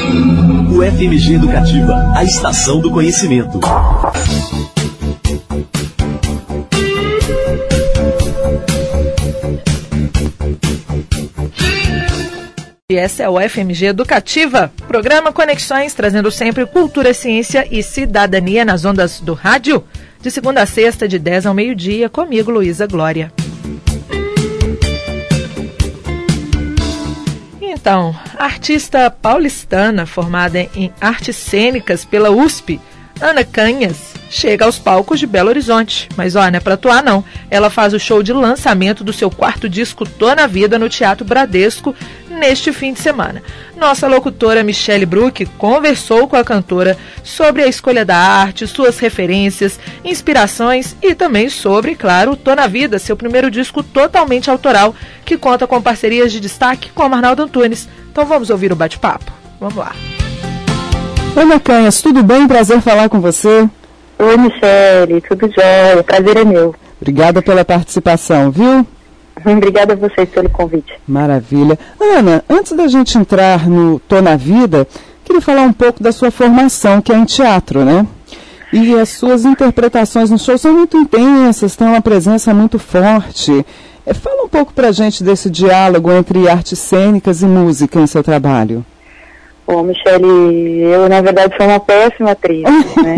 O FMG Educativa, a estação do conhecimento. E essa é o FMG Educativa, programa Conexões, trazendo sempre cultura, ciência e cidadania nas ondas do rádio, de segunda a sexta, de 10 ao meio-dia, comigo, Luísa Glória. Então, a artista paulistana formada em artes cênicas pela USP, Ana Canhas, chega aos palcos de Belo Horizonte. Mas ó, não é pra atuar não. Ela faz o show de lançamento do seu quarto disco Tô na Vida no Teatro Bradesco neste fim de semana. Nossa locutora Michele Bruck conversou com a cantora sobre a escolha da arte, suas referências, inspirações e também sobre, claro, Tô na Vida, seu primeiro disco totalmente autoral, que conta com parcerias de destaque com Arnaldo Antunes. Então vamos ouvir o bate-papo. Vamos lá. Ana Canhas, tudo bem? Prazer falar com você. Oi, Michele, tudo jóia? O prazer é meu. Obrigada pela participação, viu? Obrigada a vocês pelo convite. Maravilha. Ana, antes da gente entrar no Tô na Vida, queria falar um pouco da sua formação, que é em teatro, né? E as suas interpretações no show são muito intensas, têm uma presença muito forte. Fala um pouco pra gente desse diálogo entre artes cênicas e música em seu trabalho. Bom, Michele, eu na verdade sou uma péssima atriz, né?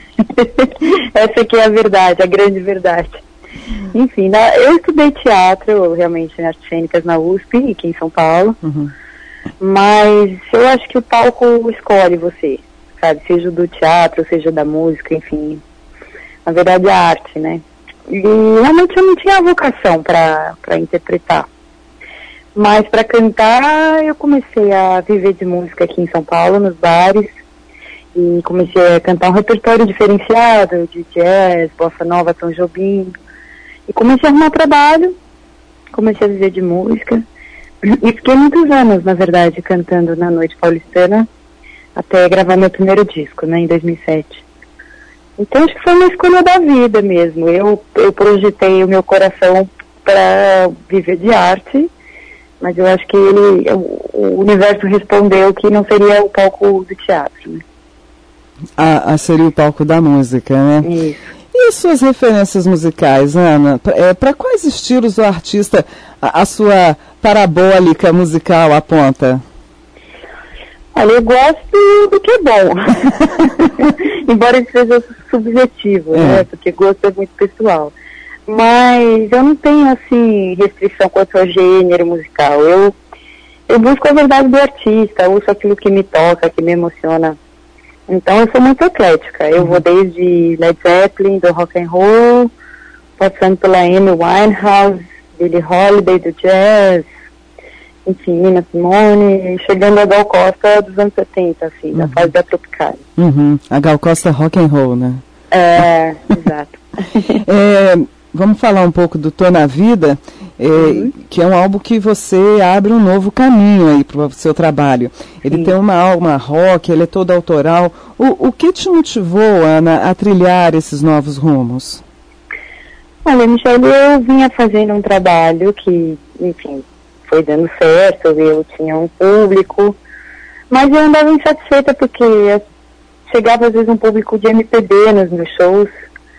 Essa aqui é a verdade, a grande verdade. Enfim, eu estudei teatro, realmente, em artes cênicas na USP, aqui em São Paulo. Uhum. Mas eu acho que o palco escolhe você, sabe? Seja do teatro, seja da música, enfim. Na verdade, é a arte, né? E realmente eu não tinha vocação para interpretar. Mas para cantar, eu comecei a viver de música aqui em São Paulo, nos bares. E comecei a cantar um repertório diferenciado de jazz, bossa nova, Tom Jobim. E comecei a arrumar trabalho, comecei a viver de música. E fiquei muitos anos, na verdade, cantando na Noite Paulistana, até gravar meu primeiro disco, né, em 2007. Então acho que foi uma escolha da vida mesmo. Eu projetei o meu coração para viver de arte, mas eu acho que o universo respondeu que não seria o palco do teatro, né? Seria o palco da música, né? Isso. E as suas referências musicais, Ana? Para quais estilos o artista, a sua parabólica musical aponta? Olha, eu gosto do que é bom. Embora isso seja subjetivo, né? Porque gosto é muito pessoal. Mas eu não tenho, assim, restrição quanto ao gênero musical. Eu busco a verdade do artista, uso aquilo que me toca, que me emociona. Então eu sou muito eclética. Eu vou desde Led Zeppelin, do rock and roll, passando pela Amy Winehouse, Billie Holiday, do jazz, enfim, Nina Simone, chegando a Gal Costa dos anos 70, assim, da fase da Tropicália. A Gal Costa rock and roll, né? Exato. Vamos falar um pouco do Tô na Vida, que é um álbum que você abre um novo caminho aí para o seu trabalho. Ele tem uma alma rock, ele é todo autoral. O que te motivou, Ana, a trilhar esses novos rumos? Olha, Michele, eu vinha fazendo um trabalho que, enfim, foi dando certo, eu tinha um público, mas eu andava insatisfeita porque chegava às vezes um público de MPB nos meus shows,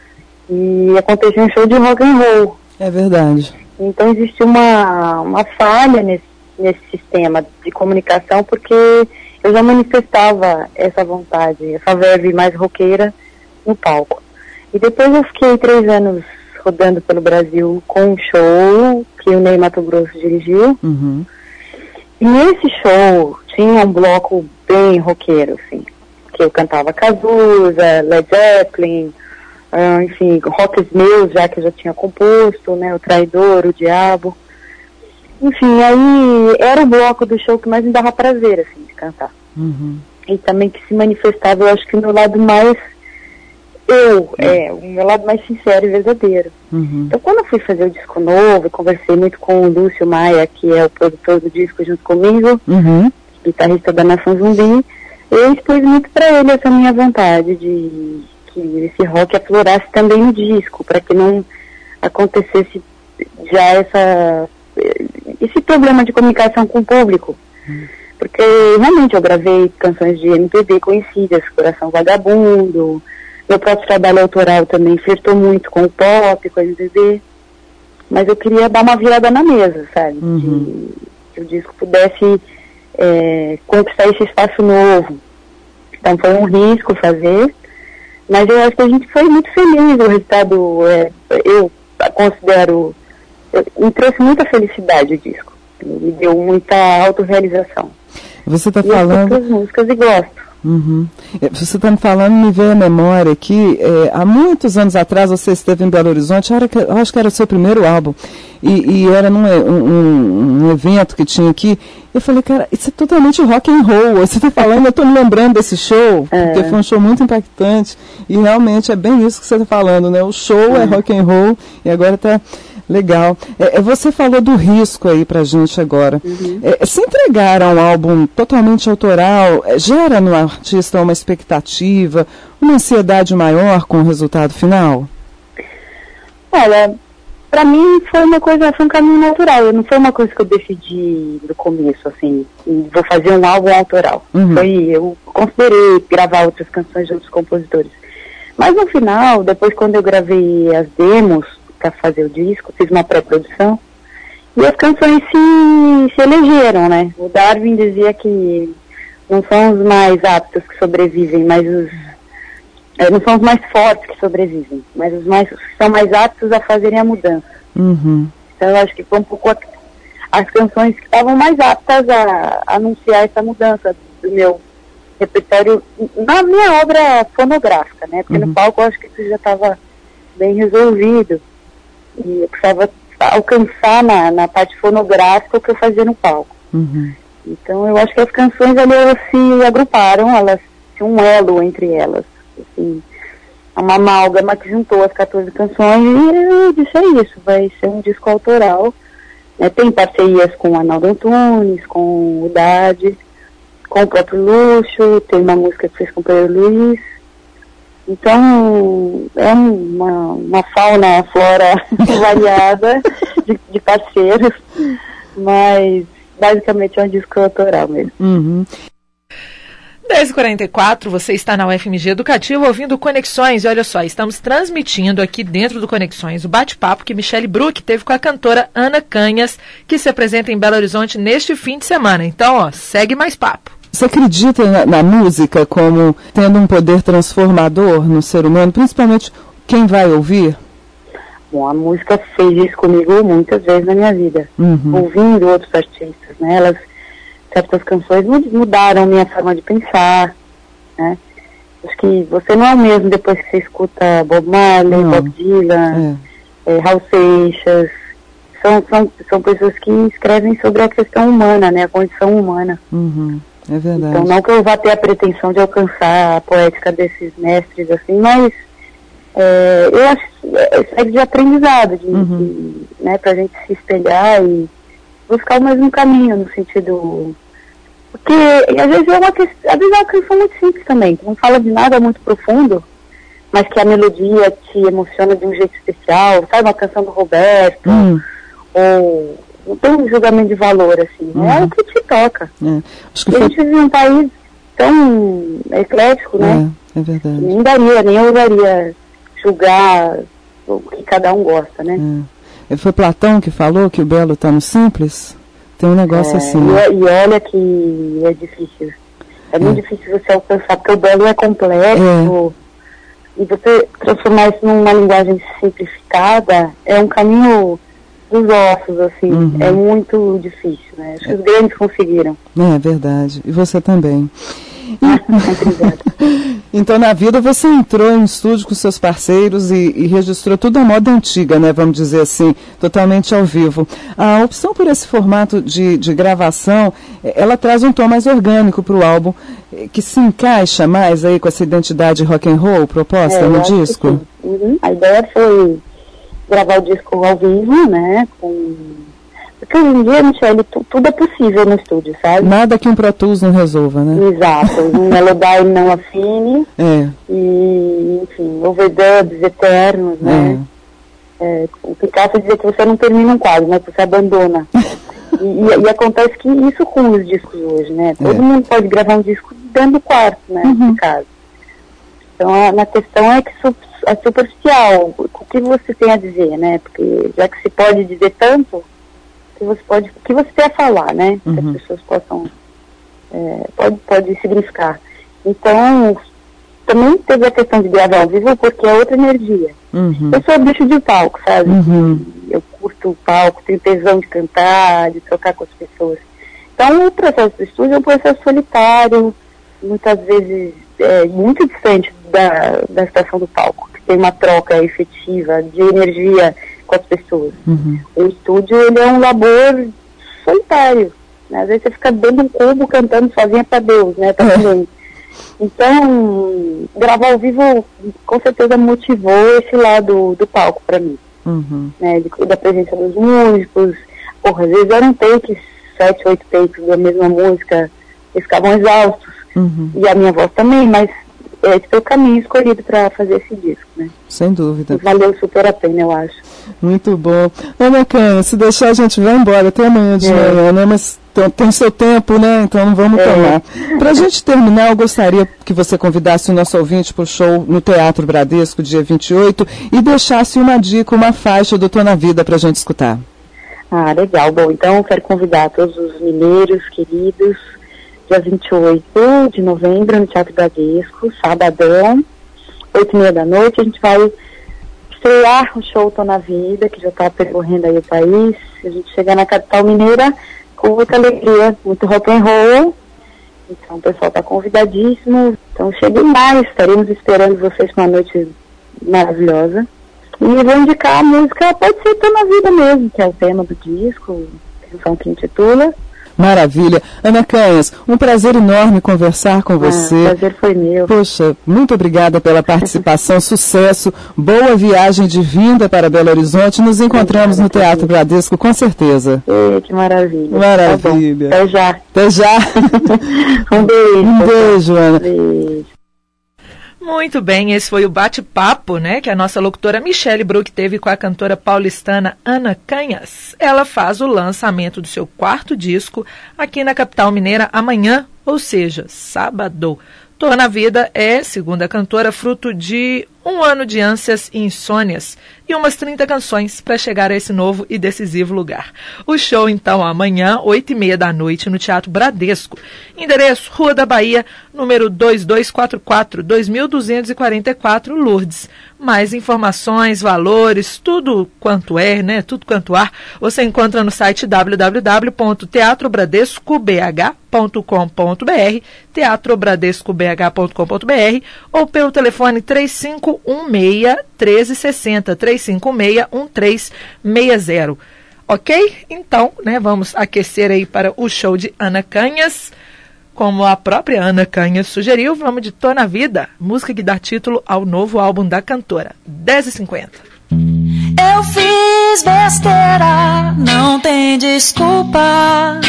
e acontecia um show de rock and roll. É verdade. Então existe uma falha nesse sistema de comunicação, porque eu já manifestava essa vontade, essa verve mais roqueira no palco. E depois eu fiquei 3 anos rodando pelo Brasil com um show que o Ney Matogrosso dirigiu. Uhum. E nesse show tinha um bloco bem roqueiro, assim, que eu cantava Cazuza, Led Zeppelin, enfim, rocks meus, já que eu já tinha composto, né, o Traidor, o Diabo. Enfim, aí era o bloco do show que mais me dava prazer, assim, de cantar. Uhum. E também que se manifestava, eu acho que no lado mais o meu lado mais sincero e verdadeiro. Uhum. Então, quando eu fui fazer o disco novo, eu conversei muito com o Lúcio Maia, que é o produtor do disco junto comigo, guitarrista da Nação Zumbi, eu expus muito para ele essa minha vontade de que esse rock aflorasse também no disco, para que não acontecesse já esse problema de comunicação com o público. porque realmente eu gravei canções de MPB conhecidas, Coração Vagabundo, meu próprio trabalho autoral também flertou muito com o pop, com a MPB, mas eu queria dar uma virada na mesa, sabe? Que o disco pudesse conquistar esse espaço novo. Então foi um risco fazer, mas eu acho que a gente foi muito feliz. O resultado, eu considero, me trouxe muita felicidade o disco. Me deu muita autorrealização. Você está falando... Eu músicas e gosto. Você está me falando, me veio a memória que há muitos anos atrás você esteve em Belo Horizonte, eu acho que era o seu primeiro álbum, e era num evento que tinha aqui. Eu falei, cara, isso é totalmente rock and roll. Você está falando, eu estou me lembrando desse show, porque foi um show muito impactante, e realmente é bem isso que você está falando, né? O show é rock and roll, e agora está... Legal. Você falou do risco aí pra gente agora. Se entregar a um álbum totalmente autoral, gera no artista uma expectativa, uma ansiedade maior com o resultado final? Olha, pra mim foi um caminho natural. Não foi uma coisa que eu decidi do começo, assim, vou fazer um álbum autoral. Eu considerei gravar outras canções de outros compositores. Mas no final, depois quando eu gravei as demos, para fazer o disco, fiz uma pré-produção, e as canções se elegeram, né? O Darwin dizia que não são os mais aptos que sobrevivem, mas não são os mais fortes que sobrevivem, mas os que são mais aptos a fazerem a mudança. Então eu acho que foi um pouco as canções que estavam mais aptas a anunciar essa mudança do meu repertório, na minha obra fonográfica, né? Porque no palco eu acho que isso já estava bem resolvido. E eu precisava alcançar na parte fonográfica o que eu fazia no palco. Então eu acho que as canções ali, elas se agruparam, elas tinham um elo entre elas. Assim, uma amálgama que juntou as 14 canções, e eu disse, isso, vai ser um disco autoral. Tem parcerias com o Arnaldo Antunes, com o Dade, com o próprio Luxo, tem uma música que fez com o Pedro Luiz. Então, é uma fauna, flora variada de parceiros, mas basicamente é um disco autoral mesmo. 10h44, você está na UFMG Educativa ouvindo Conexões, e olha só, estamos transmitindo aqui dentro do Conexões o bate-papo que Michele Bruck teve com a cantora Ana Canhas, que se apresenta em Belo Horizonte neste fim de semana. Então, segue mais papo. Você acredita na música como tendo um poder transformador no ser humano, principalmente quem vai ouvir? Bom, a música fez isso comigo muitas vezes na minha vida, ouvindo outros artistas, né? Certas canções mudaram minha forma de pensar, né? Acho que você não é o mesmo depois que você escuta Bob Marley, Bob Dylan, Raul Seixas. São pessoas que escrevem sobre a questão humana, né? A condição humana. É verdade. Então, não que eu vá ter a pretensão de alcançar a poética desses mestres, assim, mas eu acho que segue de aprendizado, né, pra gente se espelhar e buscar o mesmo caminho, no sentido... Porque, às vezes, é uma canção muito simples também, que não fala de nada muito profundo, mas que a melodia te emociona de um jeito especial, sabe, uma canção do Roberto, ou... Não tem um julgamento de valor, assim, é o que te toca. Acho que a gente vive em um país tão eclético, né? É verdade. Nem ousaria julgar o que cada um gosta, né? Foi Platão que falou que o belo está no simples? Tem um negócio assim. E olha que é difícil. É muito difícil você alcançar, porque o belo é complexo. E você transformar isso numa linguagem simplificada é um caminho... dos ossos, assim, é muito difícil, né? Acho que os grandes conseguiram. É verdade, e você também. Obrigada. Então, na vida, você entrou em estúdio com seus parceiros e registrou tudo à moda antiga, né? Vamos dizer assim, totalmente ao vivo. A opção por esse formato de gravação, ela traz um tom mais orgânico para o álbum, que se encaixa mais aí com essa identidade rock and roll proposta no disco? A ideia foi gravar o disco ao vivo, né, porque hoje em dia, Michele, tudo é possível no estúdio, sabe? Nada que um Pro Tools não resolva, né? Exato, um Melodyne não afine, e, enfim, overdubs eternos, né? O que caso é dizer que você não termina um quadro, né, que você abandona. E acontece que isso com os discos hoje, né? Todo mundo pode gravar um disco dentro do quarto, né? De casa. Então, a questão é que é superficial. O que você tem a dizer, né? Porque já que se pode dizer tanto, o que você tem a falar, né? Que as pessoas possam... pode significar. Então, também teve a questão de gravar ao vivo, porque é outra energia. Eu sou bicho de palco, sabe? Eu curto o palco, tenho tesão de cantar, de trocar com as pessoas. Então, o processo do estúdio é um processo solitário, muitas vezes muito distante da situação do palco, que tem uma troca efetiva de energia com as pessoas. O estúdio, ele é um labor solitário, né? Às vezes você fica dentro de um cubo cantando sozinha pra Deus, né? Pra ninguém. Então, gravar ao vivo com certeza motivou esse lado do palco pra mim. Né? Da presença dos músicos. Porra, às vezes eram takes, 7, 8 takes da mesma música, eles ficavam exaustos. E a minha voz também, mas esse foi o caminho escolhido para fazer esse disco, né? Sem dúvida. E valeu super a pena, eu acho. Muito bom. Ana Canha, se deixar a gente vai embora até amanhã de manhã, né? Mas tem seu tempo, né? Então não vamos tomar. Para a gente terminar, eu gostaria que você convidasse o nosso ouvinte para o show no Teatro Bradesco, dia 28, e deixasse uma dica, uma faixa do Tô na Vida para a gente escutar. Ah, legal. Bom, então eu quero convidar todos os mineiros queridos, dia 28 de novembro, no Teatro Bradesco, sabadão, 8h30 da noite, a gente vai estrear o show Tô na Vida, que já está percorrendo aí o país. A gente chega na capital mineira com muita alegria, muito rock and roll. Então o pessoal está convidadíssimo. Então cheguem lá, estaremos esperando vocês para uma noite maravilhosa. E vou indicar a música, pode ser Tô na Vida mesmo, que é o tema do disco, a canção que intitula. Maravilha. Ana Canhas, um prazer enorme conversar com você. O prazer foi meu. Poxa, muito obrigada pela participação, sucesso, boa viagem de vinda para Belo Horizonte. Nos encontramos no Teatro Bradesco, com certeza. Que maravilha. Maravilha. Tá bom. Até já. Até já. Um beijo. Um beijo, Ana. Beijo. Muito bem, esse foi o bate-papo, né, que a nossa locutora Michele Bruck teve com a cantora paulistana Ana Canhas. Ela faz o lançamento do seu 4º disco aqui na capital mineira amanhã, ou seja, sábado. Tô na Vida é, segundo a cantora, fruto de um ano de ânsias e insônias e umas 30 canções para chegar a esse novo e decisivo lugar. O show, então, amanhã, 8h30 da noite, no Teatro Bradesco. Endereço, Rua da Bahia, número 2244, 2244, Lourdes. Mais informações, valores, tudo quanto é, né? Tudo quanto há, você encontra no site www.teatrobradescobh.com.br, teatrobradescobh.com.br ou pelo telefone 3516-1360, 3516-1360. Ok? Então, né, vamos aquecer aí para o show de Ana Canhas. Como a própria Ana Canhas sugeriu, vamos de Tô na Vida, música que dá título ao novo álbum da cantora, 10h50. Eu fiz besteira, não tem desculpa.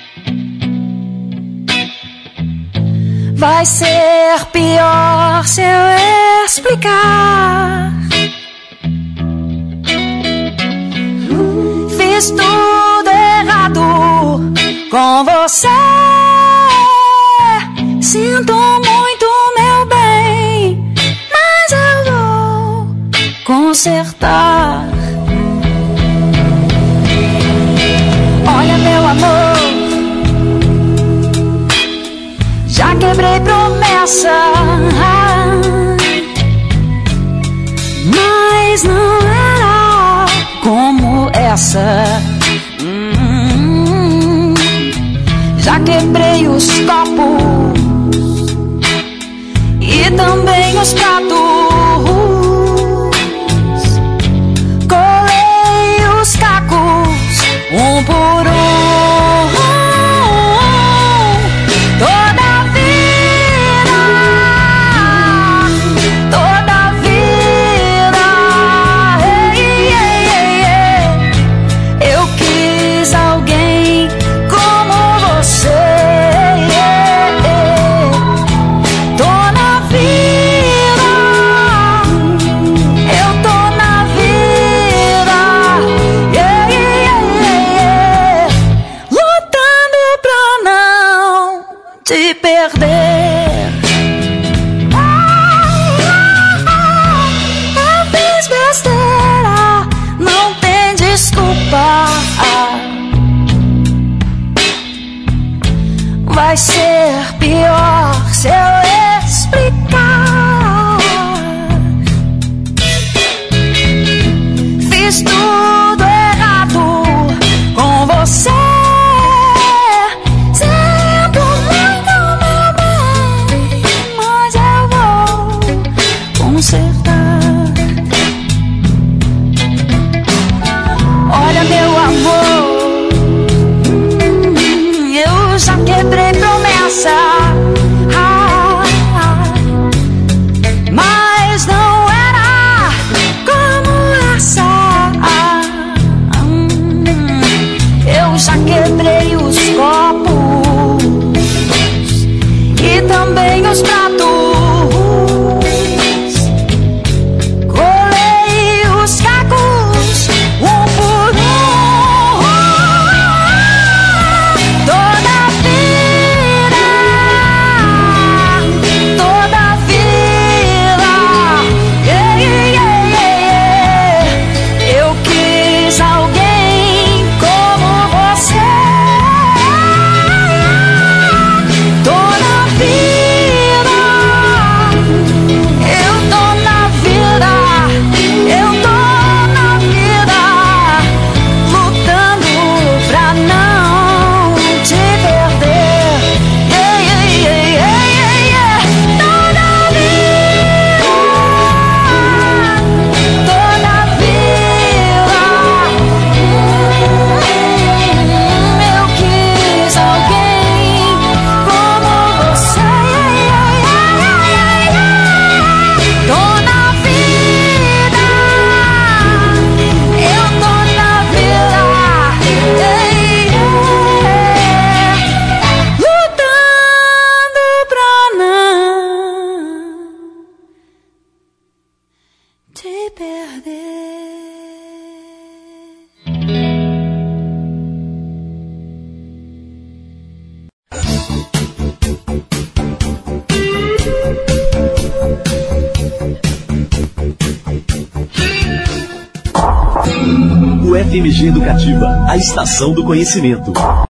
Vai ser pior se eu explicar. Fiz tudo errado com você. Sinto muito, meu bem, mas eu vou consertar. Olha, meu amor, já quebrei promessa, mas não era como essa. Já quebrei os copos e também os pratos. Colei os cacos um por um. Yeah. Eu fiz besteira, não tem desculpa. Vai ser pior se eu explicar. Fiz tudo errado com você, sendo muito meu bem, mas eu vou consertar. Olha, meu amor, eu já quebrei promessa, mas não era como essa. Eu já quebrei os copos e também os pratos. Colei os cacos um por um. Toda a vida, toda a vila, eu quis alguém como você. Toda a vida, eu tô na vida, eu tô na vida, lutando pra não te perder. Toda a vida, toda a vida, eu quis alguém como você. Tô na vida, eu tô na vida, lutando pra não te perder. O FMG Educativa, a estação do conhecimento.